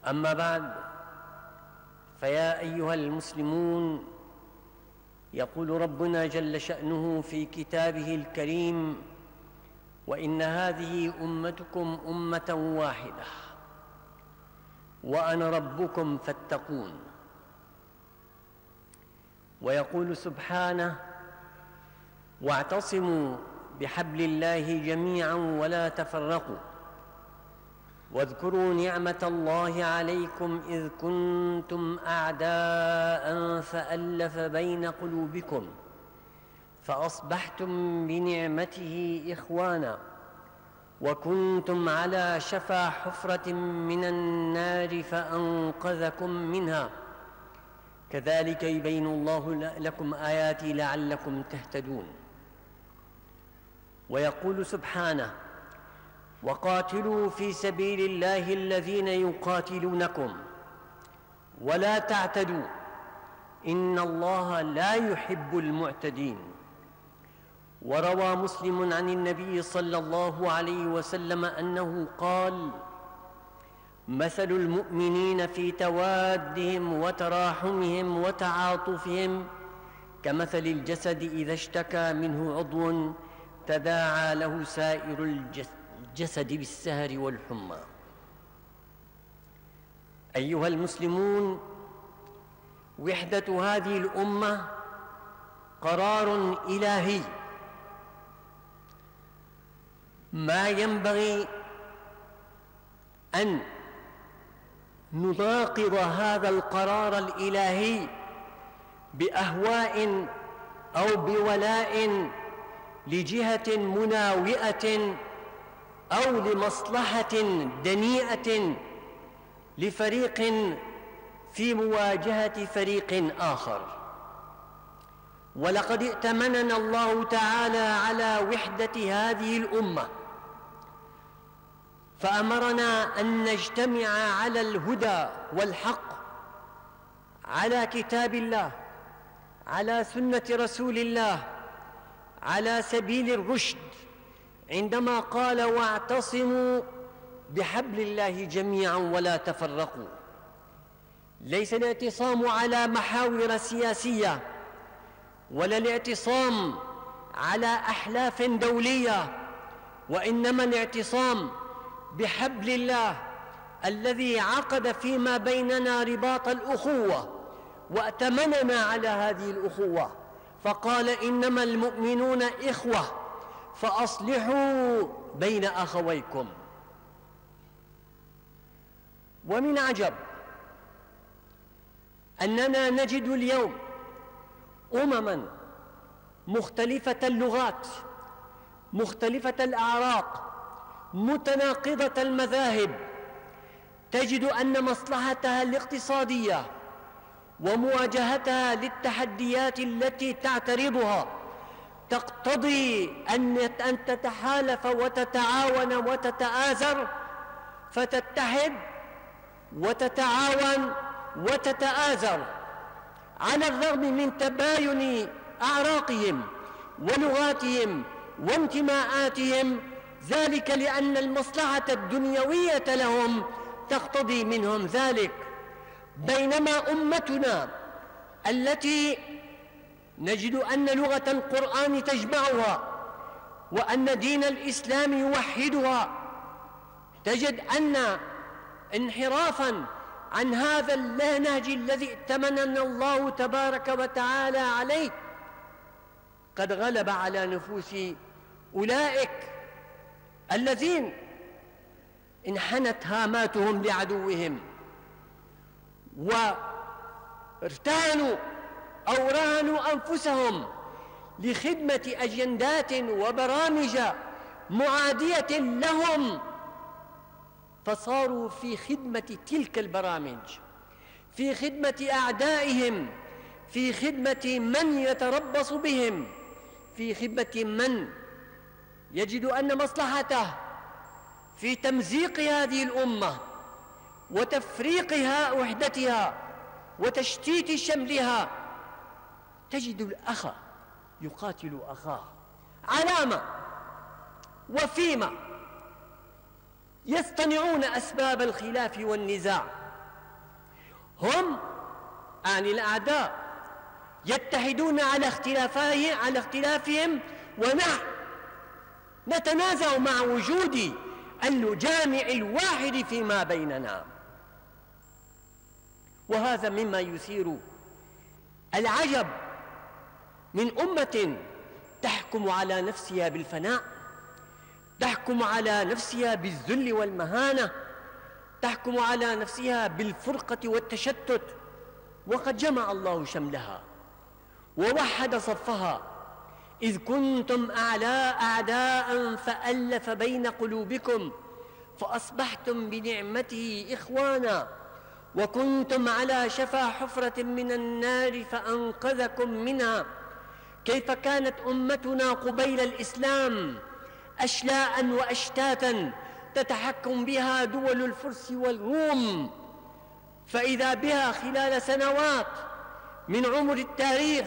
أما بعد، فيا أيها المسلمون، يقول ربنا جل شأنه في كتابه الكريم: وإن هذه أمتكم أمة واحدة وأنا ربكم فاتقون. ويقول سبحانه: واعتصموا بحبل الله جميعا ولا تفرقوا واذكروا نعمة الله عليكم إذ كنتم أعداء فألف بين قلوبكم فأصبحتم بنعمته إخوانا وكنتم على شفا حفرة من النار فأنقذكم منها كذلك يبين الله لكم آياته لعلكم تهتدون. ويقول سبحانه: وقاتلوا في سبيل الله الذين يقاتلونكم ولا تعتدوا إن الله لا يحب المعتدين. وروى مسلم عن النبي صلى الله عليه وسلم أنه قال: مثل المؤمنين في توادهم وتراحمهم وتعاطفهم كمثل الجسد إذا اشتكى منه عضو تداعى له سائر الجسد بالسهر والحمى. أيها المسلمون، وحدة هذه الأمة قرار إلهي، ما ينبغي أن نناقض هذا القرار الإلهي بأهواء أو بولاء لجهة مناوئة أو لمصلحة دنيئة لفريق في مواجهة فريق آخر. ولقد ائتمننا الله تعالى على وحدة هذه الأمة، فأمرنا أن نجتمع على الهدى والحق، على كتاب الله، على سنة رسول الله، على سبيل الرشد، عندما قال: واعتصموا بحبل الله جميعا ولا تفرقوا. ليس الاعتصام على محاور سياسية، ولا الاعتصام على أحلاف دولية، وإنما الاعتصام بحبل الله الذي عقد فيما بيننا رباط الأخوة وأتمننا على هذه الأخوة، فقال: إنما المؤمنون إخوة فأصلحوا بين أخويكم. ومن عجب أننا نجد اليوم أمماً مختلفة اللغات، مختلفة الأعراق، متناقضة المذاهب، تجد أن مصلحتها الاقتصادية ومواجهتها للتحديات التي تعترضها تقتضي أن تتحالف وتتعاون وتتآزر، فتتحد وتتعاون وتتآزر على الرغم من تباين أعراقهم ولغاتهم وانتماءاتهم، ذلك لأن المصلحة الدنيوية لهم تقتضي منهم ذلك. بينما أمتنا التي نجد أن لغة القرآن تجمعها وأن دين الإسلام يوحدها، تجد أن انحرافاً عن هذا النهج الذي ائتمننا الله تبارك وتعالى عليه قد غلب على نفوس أولئك الذين انحنت هاماتهم لعدوهم وارتهنوا أو رهنوا أنفسهم لخدمة أجندات وبرامج معادية لهم، فصاروا في خدمة تلك البرامج، في خدمة أعدائهم، في خدمة من يتربص بهم، في خدمة من يجد أن مصلحته في تمزيق هذه الأمة وتفريقها وحدتها وتشتيت شملها. تجد الأخ يقاتل أخاه علامة وفيما يصطنعون أسباب الخلاف والنزاع هم عن الأعداء يتحدون على اختلافهم، ونحن نتنازع مع وجود الجامع الواحد فيما بيننا. وهذا مما يثير العجب من أمة تحكم على نفسها بالفناء، تحكم على نفسها بالذل والمهانة، تحكم على نفسها بالفرقة والتشتت، وقد جمع الله شملها ووحد صفها. إذ كنتم أعداء فألف بين قلوبكم فأصبحتم بنعمته إخوانا وكنتم على شفا حفرة من النار فأنقذكم منها. كيف كانت أمتنا قبيل الإسلام أشلاء وأشتاتا تتحكم بها دول الفرس والروم، فإذا بها خلال سنوات من عمر التاريخ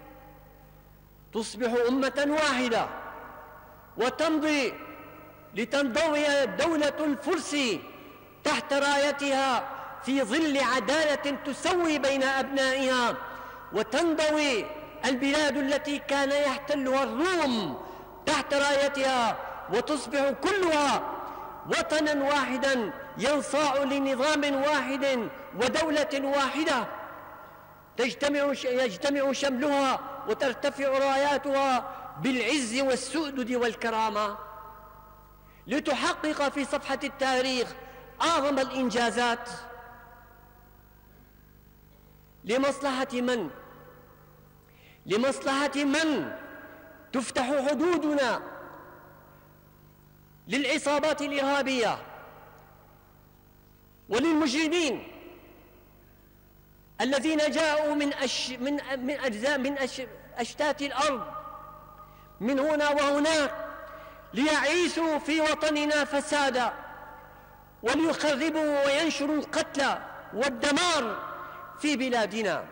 تصبح أمة واحدة وتمضي لتنضوي دولة الفرس تحت رايتها في ظل عدالة تسوي بين أبنائها، وتنضوي البلاد التي كان يحتلها الروم تحت رايتها، وتصبح كلها وطنا واحدا ينصاع لنظام واحد ودولة واحدة يجتمع شملها وترتفع راياتها بالعز والسؤدد والكرامة لتحقق في صفحة التاريخ أعظم الإنجازات. لمصلحة من؟ لمصلحة من تفتح حدودنا للعصابات الإرهابية وللمجرمين الذين جاءوا من أشتات الأرض من هنا وهناك ليعيثوا في وطننا فسادا وليخربوا وينشروا القتل والدمار في بلادنا.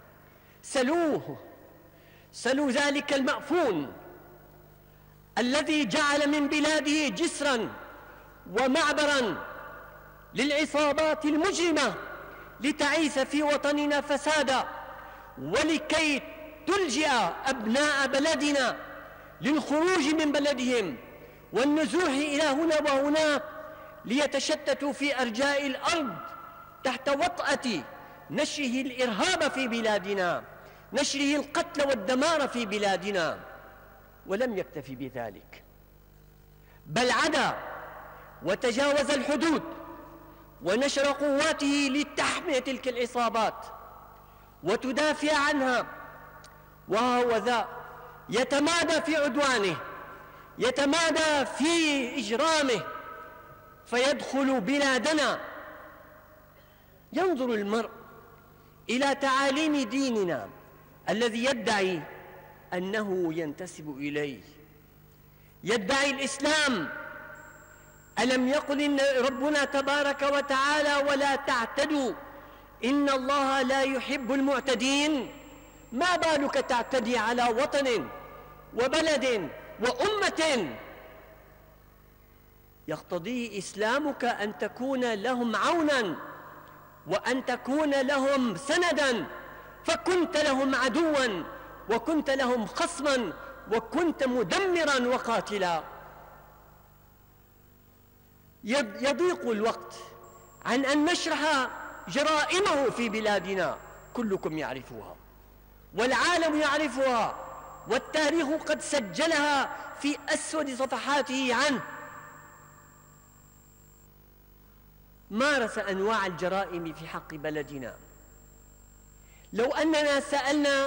سلوا ذلك المأفون الذي جعل من بلاده جسرا ومعبرا للعصابات المجرمة لتعيث في وطننا فسادا، ولكي تلجئ أبناء بلدنا للخروج من بلدهم والنزوح إلى هنا وهناك ليتشتتوا في أرجاء الأرض تحت وطأة نشره الإرهاب في بلادنا، نشره القتل والدمار في بلادنا. ولم يكتفي بذلك، بل عدا وتجاوز الحدود ونشر قواته لتحمي تلك العصابات وتدافع عنها، وهو ذا يتمادى في عدوانه، يتمادى في إجرامه، فيدخل بلادنا. ينظر المرء إلى تعاليم ديننا الذي يدعي أنه ينتسب إليه، يدعي الإسلام. ألم يقل إن ربنا تبارك وتعالى ولا تعتدوا إن الله لا يحب المعتدين؟ ما بالك تعتدي على وطن وبلد وأمة يقتضي إسلامك أن تكون لهم عونا وأن تكون لهم سندا، فكنت لهم عدوا وكنت لهم خصما وكنت مدمرا وقاتلا. يضيق الوقت عن أن نشرح جرائمه في بلادنا، كلكم يعرفها والعالم يعرفها والتاريخ قد سجلها في أسود صفحاته عنه. مارس أنواع الجرائم في حق بلدنا. لو أننا سألنا،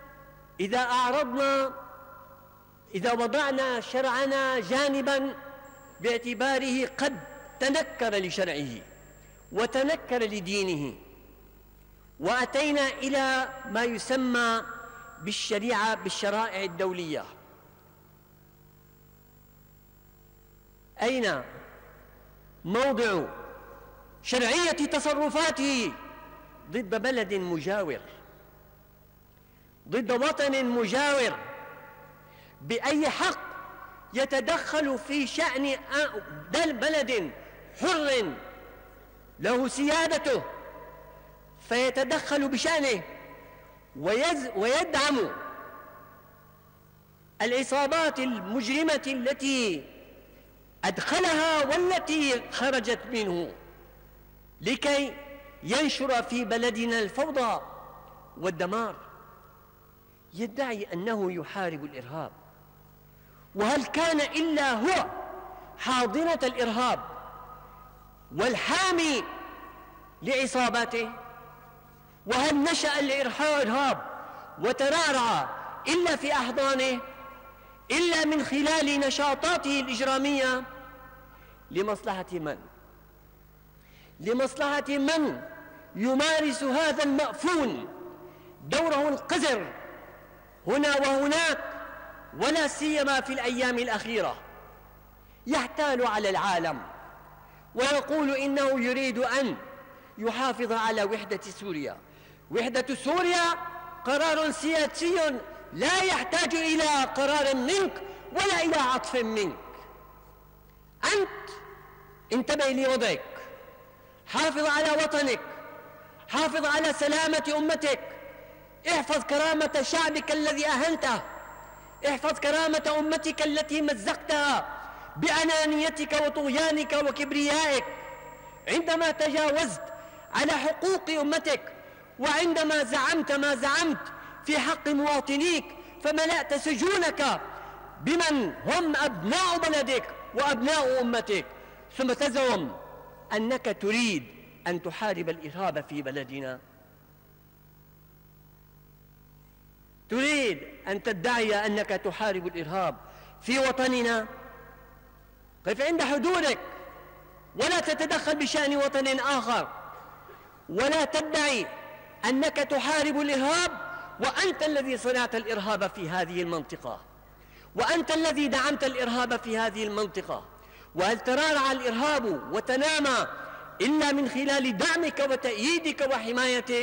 إذا وضعنا شرعنا جانبا باعتباره قد تنكر لشرعه وتنكر لدينه، وأتينا إلى ما يسمى بالشرائع الدولية، أين موضع شرعية تصرفاته ضد بلد مجاور، ضد وطن مجاور؟ بأي حق يتدخل في شأن بلد حر له سيادته فيتدخل بشأنه ويدعم العصابات المجرمة التي أدخلها والتي خرجت منه لكي ينشر في بلدنا الفوضى والدمار. يدعي أنه يحارب الإرهاب، وهل كان إلا هو حاضنة الإرهاب والحامي لعصاباته؟ وهل نشأ الإرهاب وترعرع إلا في أحضانه، إلا من خلال نشاطاته الإجرامية؟ لمصلحة من؟ لمصلحة من يمارس هذا المأفون دوره القذر هنا وهناك، ولا سيما في الأيام الأخيرة، يحتال على العالم ويقول إنه يريد أن يحافظ على وحدة سوريا. وحدة سوريا قرار سياسي لا يحتاج إلى قرار منك ولا إلى عطف منك. أنت انتبه لوضعك، حافظ على وطنك، حافظ على سلامة أمتك، احفظ كرامة شعبك الذي أهنته، احفظ كرامة أمتك التي مزقتها بأنانيتك وطغيانك وكبريائك عندما تجاوزت على حقوق أمتك، وعندما زعمت ما زعمت في حق مواطنيك، فملأت سجونك بمن هم أبناء بلدك وأبناء أمتك، ثم تزعم أنك تريد أن تحارب الإرهاب في بلدنا. تريد أن تدعي أنك تحارب الإرهاب في وطننا؟ قف عند حدودك ولا تتدخل بشأن وطن آخر، ولا تدعي أنك تحارب الإرهاب وأنت الذي صنعت الإرهاب في هذه المنطقة، وأنت الذي دعمت الإرهاب في هذه المنطقة. وهل ترعرع الإرهاب وتنامى إلا من خلال دعمك وتأييدك وحمايتك؟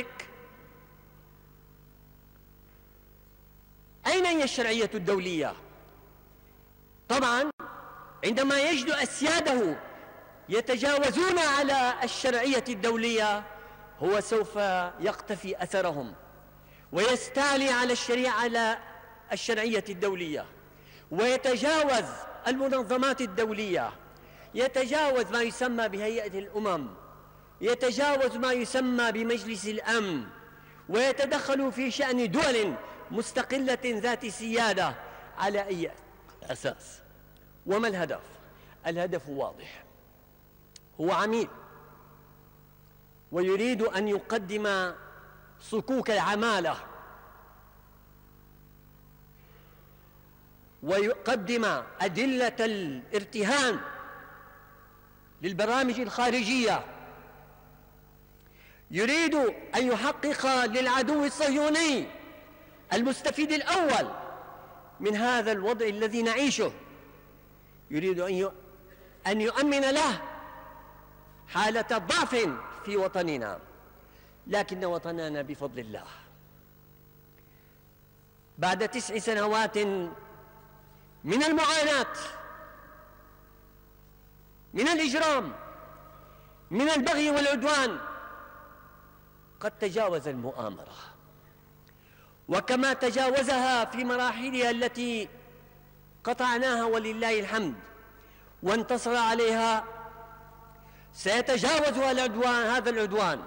أين هي الشرعية الدولية؟ طبعا عندما يجد أسياده يتجاوزون على الشرعية الدولية هو سوف يقتفي أثرهم ويستعلي على الشرعية الدولية، ويتجاوز المنظمات الدولية، يتجاوز ما يسمى بهيئة الأمم، يتجاوز ما يسمى بمجلس الأمن، ويتدخل في شأن دول مستقلة ذات سيادة. على أي أساس؟ وما الهدف؟ الهدف واضح، هو عميل ويريد أن يقدم صكوك العمالة ويقدم أدلة الارتهان للبرامج الخارجية. يريد أن يحقق للعدو الصهيوني المستفيد الأول من هذا الوضع الذي نعيشه، يريد أن يؤمن له حالة ضعف في وطننا. لكن وطننا بفضل الله بعد 9 سنوات من المعاناة، من الإجرام، من البغي والعدوان، قد تجاوز المؤامرة، وكما تجاوزها في مراحلها التي قطعناها ولله الحمد وانتصر عليها، سيتجاوز هذا العدوان،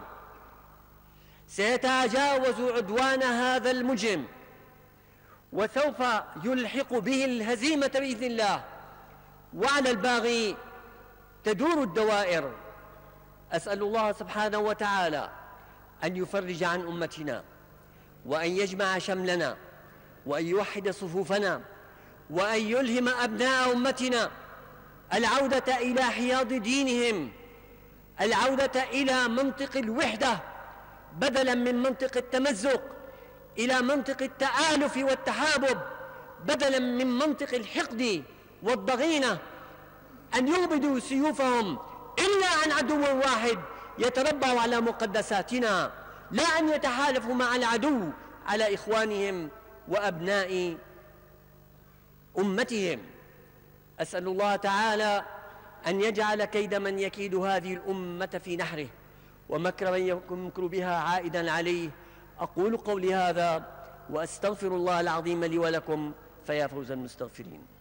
سيتجاوز عدوان هذا المجرم، وسوف يلحق به الهزيمة بإذن الله. وعلى الباغي تدور الدوائر. أسأل الله سبحانه وتعالى أن يفرج عن أمتنا، وأن يجمع شملنا، وأن يوحد صفوفنا، وأن يلهم أبناء أمتنا العودة إلى حياض دينهم، العودة إلى منطق الوحدة بدلا من منطق التمزق، إلى منطق التآلف والتحابب بدلا من منطق الحقد والضغينة، أن يوبدوا سيوفهم إلا عن عدو واحد يتربع على مقدساتنا، لا أن يتحالفوا مع العدو على إخوانهم وأبناء أمتهم. أسأل الله تعالى أن يجعل كيد من يكيد هذه الأمة في نحره، ومكر من يمكر بها عائدا عليه. أقول قولي هذا وأستغفر الله العظيم لي ولكم، فيا فوز المستغفرين.